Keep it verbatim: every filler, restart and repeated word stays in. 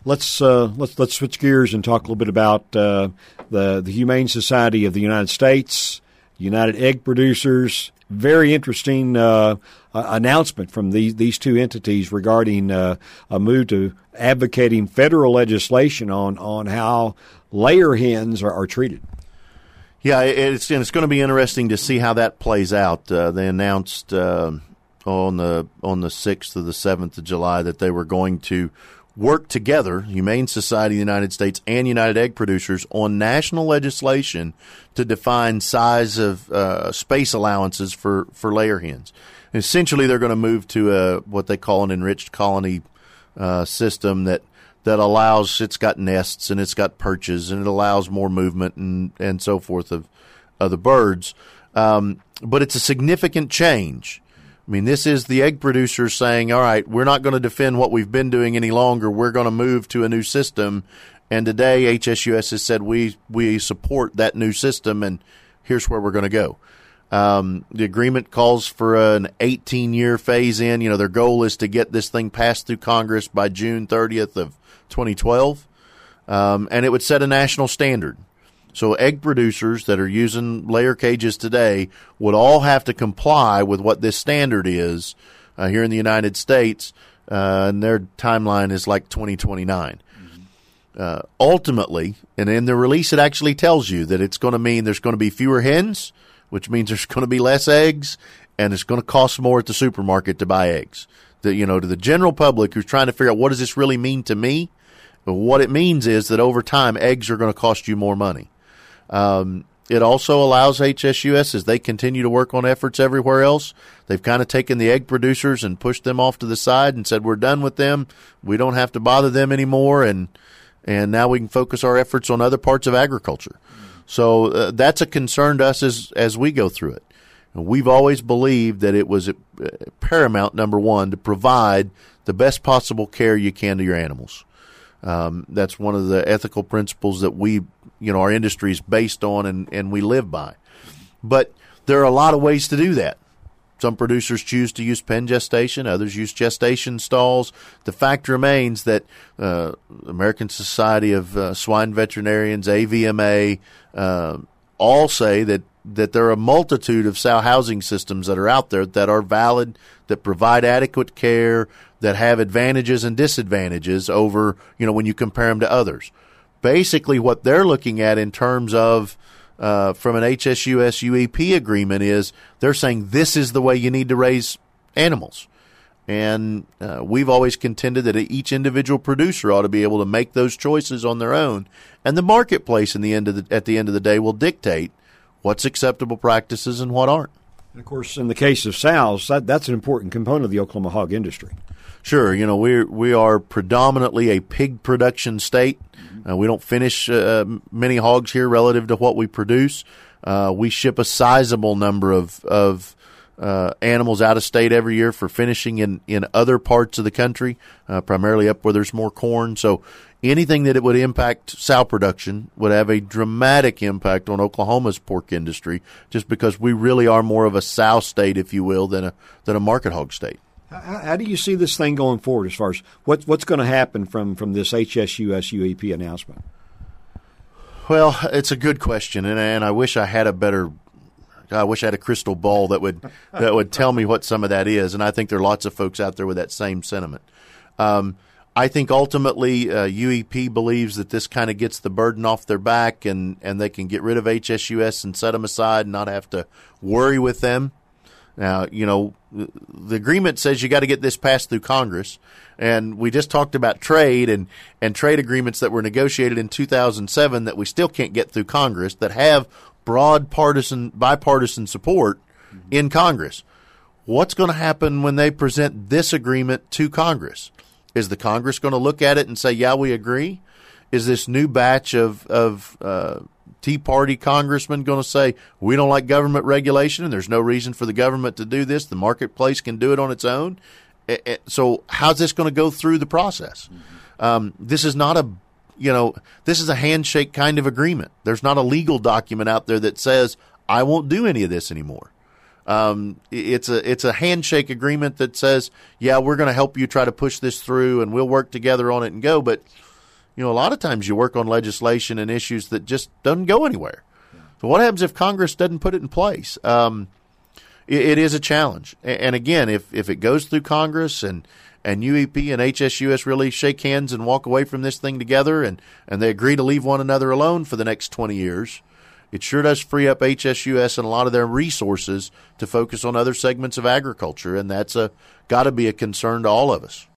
let's uh, let's let's switch gears and talk a little bit about uh, the the Humane Society of the United States, United Egg Producers. Very interesting uh, uh, announcement from these these two entities regarding uh, a move to advocating federal legislation on on how layer hens are, are treated. Yeah, it's and it's going to be interesting to see how that plays out. Uh, they announced uh, on the on the sixth or the seventh of July that they were going to work together, Humane Society of the United States and United Egg Producers, on national legislation to define size of uh, space allowances for, for layer hens. Essentially, they're going to move to a, what they call an enriched colony uh, system that, that allows, it's got nests and it's got perches and it allows more movement and, and so forth of, of the birds. Um, but it's a significant change. I mean, this is the egg producers saying, all right, we're not going to defend what we've been doing any longer. We're going to move to a new system. And today H S U S has said we we support that new system, and here's where we're going to go. Um, the agreement calls for an eighteen-year phase-in. You know, their goal is to get this thing passed through Congress by June thirtieth of twenty twelve, um, and it would set a national standard. So egg producers that are using layer cages today would all have to comply with what this standard is uh, here in the United States, uh, and their timeline is like twenty twenty-nine. Mm-hmm. Uh, ultimately, and in the release it actually tells you that it's going to mean there's going to be fewer hens, which means there's going to be less eggs, and it's going to cost more at the supermarket to buy eggs. The, you know, to the general public who's trying to figure out what does this really mean to me, what it means is that over time eggs are going to cost you more money. Um, it also allows H S U S, as they continue to work on efforts everywhere else, they've kind of taken the egg producers and pushed them off to the side and said, we're done with them. We don't have to bother them anymore. And, and now we can focus our efforts on other parts of agriculture. So uh, that's a concern to us as, as we go through it. And we've always believed that it was uh, paramount, number one, to provide the best possible care you can to your animals. Um, that's one of the ethical principles that we, you know, our industry is based on and, and we live by. But there are a lot of ways to do that. Some producers choose to use pen gestation. Others use gestation stalls. The fact remains that uh, American Society of uh, Swine Veterinarians, A V M A, uh, all say that, that there are a multitude of sow housing systems that are out there that are valid, that provide adequate care, that have advantages and disadvantages over, you know, when you compare them to others. Basically, what they're looking at in terms of uh, from an H S U S U E P agreement is they're saying this is the way you need to raise animals. And uh, we've always contended that each individual producer ought to be able to make those choices on their own. And the marketplace in the end of the, at the end of the day will dictate what's acceptable practices and what aren't. And of course, in the case of sows, that, that's an important component of the Oklahoma hog industry. Sure, you know, we we are predominantly a pig production state. Uh, we don't finish uh, many hogs here relative to what we produce. Uh, we ship a sizable number of of uh, animals out of state every year for finishing in, in other parts of the country, uh, primarily up where there's more corn. So anything that it would impact sow production would have a dramatic impact on Oklahoma's pork industry, just because we really are more of a sow state, if you will, than a than a market hog state. How, how do you see this thing going forward as far as what, what's going to happen from, from this H S U S U E P announcement? Well, it's a good question, and, and I wish I had a better – I wish I had a crystal ball that would that would tell me what some of that is, and I think there are lots of folks out there with that same sentiment. Um, I think ultimately uh, U E P believes that this kind of gets the burden off their back, and, and they can get rid of H S U S and set them aside and not have to worry with them. Now, you know, the agreement says you got to get this passed through Congress, and we just talked about trade and, and trade agreements that were negotiated in two thousand seven that we still can't get through Congress that have broad partisan, bipartisan support mm-hmm. in Congress. What's going to happen when they present this agreement to Congress? Is the Congress going to look at it and say, yeah, we agree? Is this new batch of, of uh, Tea Party congressmen going to say, we don't like government regulation and there's no reason for the government to do this? The marketplace can do it on its own. So how's this going to go through the process? Mm-hmm. Um, this is not a, you know, this is a handshake kind of agreement. There's not a legal document out there that says, I won't do any of this anymore. Um, it's a, it's a handshake agreement that says, yeah, we're going to help you try to push this through and we'll work together on it and go. But you know, a lot of times you work on legislation and issues that just doesn't go anywhere. So what happens if Congress doesn't put it in place? Um, it, it is a challenge. And again, if, if it goes through Congress and, and U E P and H S U S really shake hands and walk away from this thing together and, and they agree to leave one another alone for the next twenty years, it sure does free up H S U S and a lot of their resources to focus on other segments of agriculture. And that's a got to be a concern to all of us.